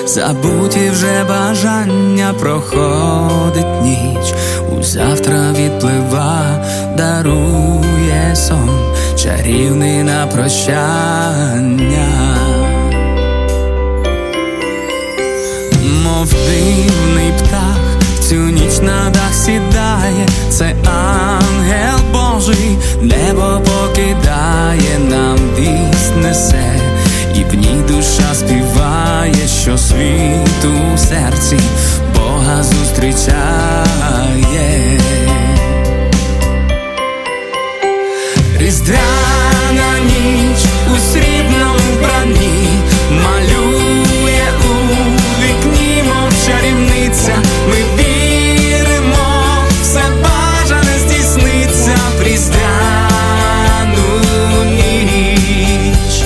забуті вже бажання, проходить ніч, у завтра відплива, дарує сон, чарівний на прощання. Мов дивний птах, цю ніч на дах сідає, це ангел Божий, небо покидає, нам вість несе, і в ній душа співає, що світ у серці Бога зустрічає. Різдвяна ніч у срібному вбранні малює у вікні, мов чарівниця. Ми віримо, все бажане здійсниться в різдвяну ніч.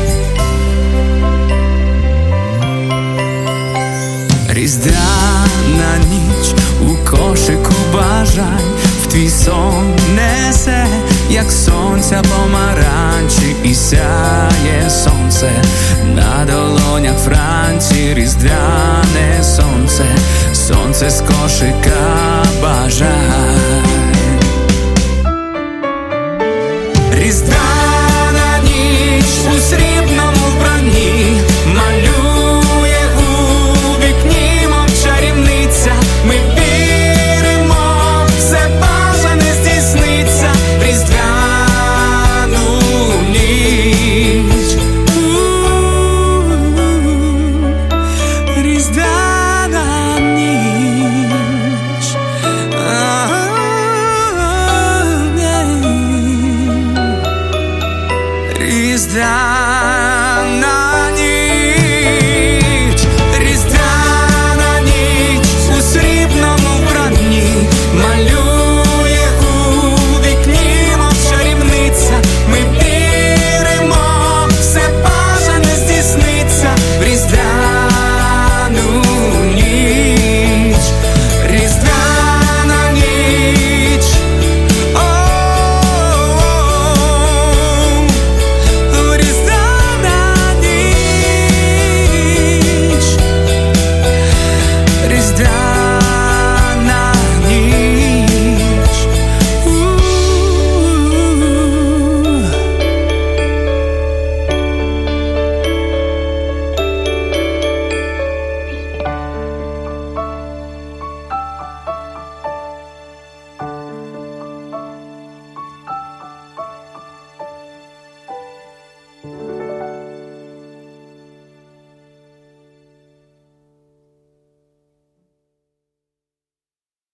Різдвяна ніч у кошику бажань, в твій сон несе, як сонця помаранчі, і сяє сонце на долонях Франції. Різдвяне сонце, сонце з кошика бажань. Різдвяна ніч у срібному вбранні малює у вікні, мов чарівниця. Ми віримо, все бажане здійсниться в різдвяну ніч. Різдвяна ніч. Різдвяна ніч. Різдвяна ніч у срібному вбранні малює у вікні, мов чарівниця. Ми віримо, все бажане здійсниться в різдвяну ніч. Різдвяна ніч. Різдвяна ніч. Різдвяна ніч.